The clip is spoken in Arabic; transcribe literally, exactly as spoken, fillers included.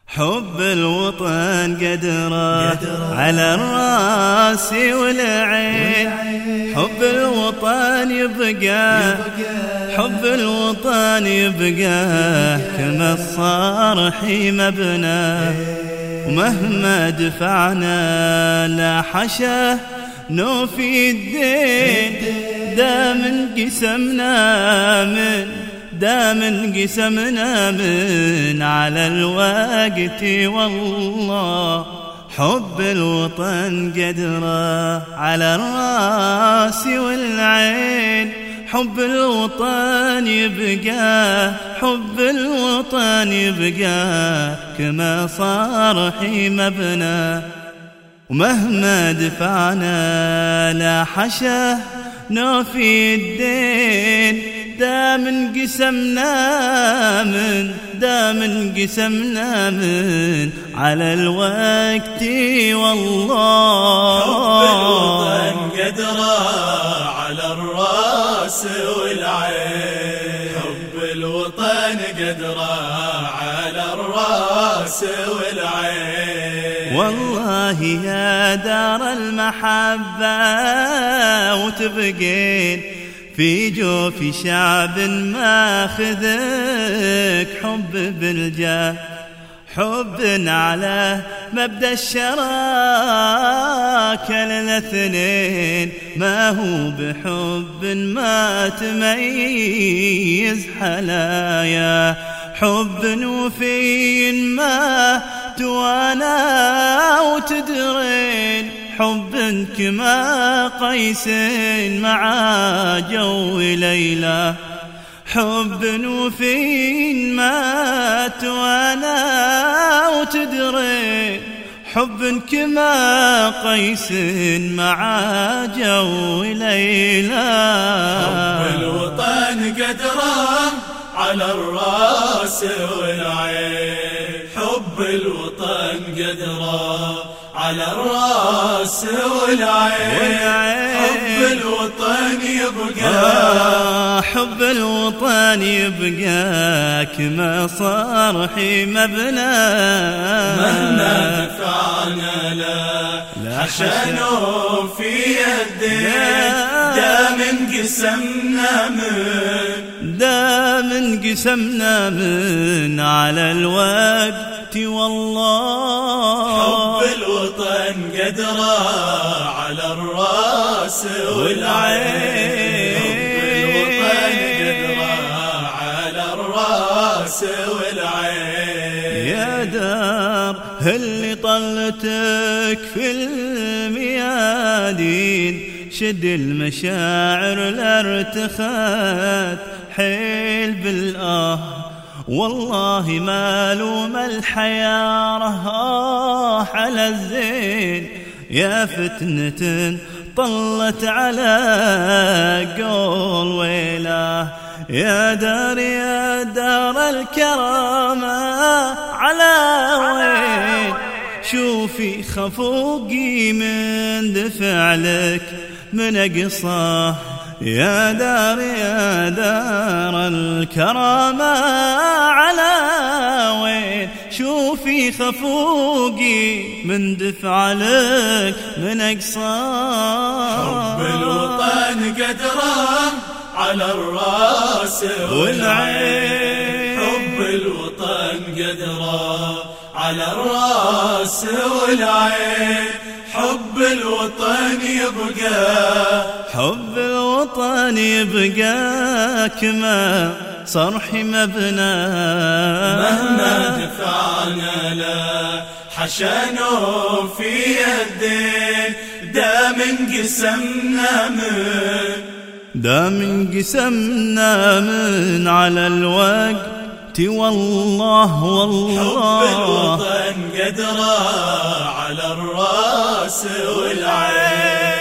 حب الوطن قدره على الراس والعين، حب الوطن يبقى، حب الوطن يبقى كما الصرح مبنى، ومهما دفعنا لا حشا نوفي الدين، دام قسمنا من دام انقسمنا من على الوقت والله. حب الوطن قدره على الراس والعين، حب الوطن يبقى، حب الوطن يبقى كما صرح مبنى، ومهما دفعنا لا حشا نوفي الدين، دام انقسمنا من دام انقسمنا من على الوقت والله. حب الوطن قدره على الراس والعين، حب الوطن قدره على الراس والعين، والله يا دار المحبة وتبقين في جوف شعب ماخذك حب بالجاه، حب على مبدأ الشراكة للاثنين، ما هو بحب ما تميز حلايا، حب وفي ما توانا وتدرين، حب كما قيس مع جو ليلى، حب وفي ما توانا وتدرين، حب كما قيس مع جو ليلى. حب الوطن قدره على الراس والعين، حب الوطن قدره على الراس والعين، حب الوطن يبقى، حب الوطن يبقى كما صرح مبنى، مهما دفعنا لا حشا في الدين، دام انقسمنا من دام انقسمنا من على الوقت والله. حب الوطن قدره على الراس والعين، حب الوطن قدره على الراس والعين، يا دار اللي طلتك في الميادين، شد المشاعر لارتخت حيل بالآه، والله ما لوم الحيارة على الزين، يا فتنة طلت على قول ويلاه، يا دار يا دار الكرامة على وين، شوفي خفوقي من دفع لك من أقصاه، يا دار يا دار الكرامة على وين، شوفي خفوقي من دفع لك من أقصاه. حب الوطن قدره على الراس والعين، حب الوطن قدره على الراس والعين، حب الوطن يبقى، حب الوطن يبقى كما صرح مبنى، مهما دفعنا لا حشا في الدين، دام انقسمنا من دام انقسمنا من على الوقت والله والله. حب الوطن قدره على الراس والعين.